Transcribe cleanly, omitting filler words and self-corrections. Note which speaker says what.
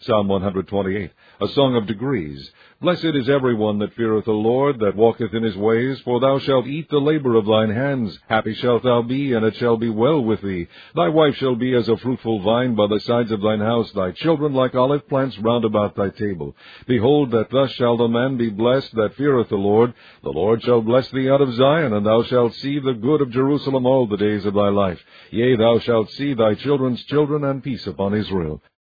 Speaker 1: Psalm 128, a song of degrees. Blessed is every one that feareth the Lord, that walketh in his ways, for thou shalt eat the labor of thine hands. Happy shalt thou be, and it shall be well with thee. Thy wife shall be as a fruitful vine by the sides of thine house, thy children like olive plants round about thy table. Behold, that thus shall the man be blessed that feareth the Lord. The Lord shall bless thee out of Zion, and thou shalt see the good of Jerusalem all the days of thy life. Yea, thou shalt see thy children's children, and peace upon Israel.